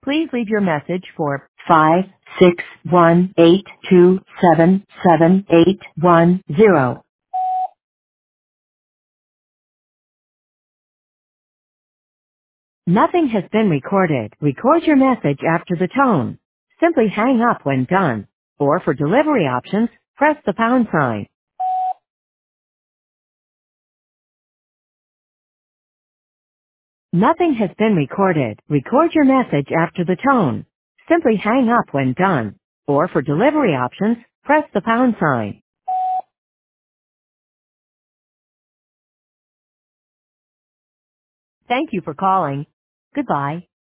Please leave your message for 561-827-7810. Nothing has been recorded. Record your message after the tone. Simply hang up when done. Or for delivery options, press the pound sign. Nothing has been recorded. Record your message after the tone. Simply hang up when done. Or for delivery options, press the pound sign. Thank you for calling. Goodbye.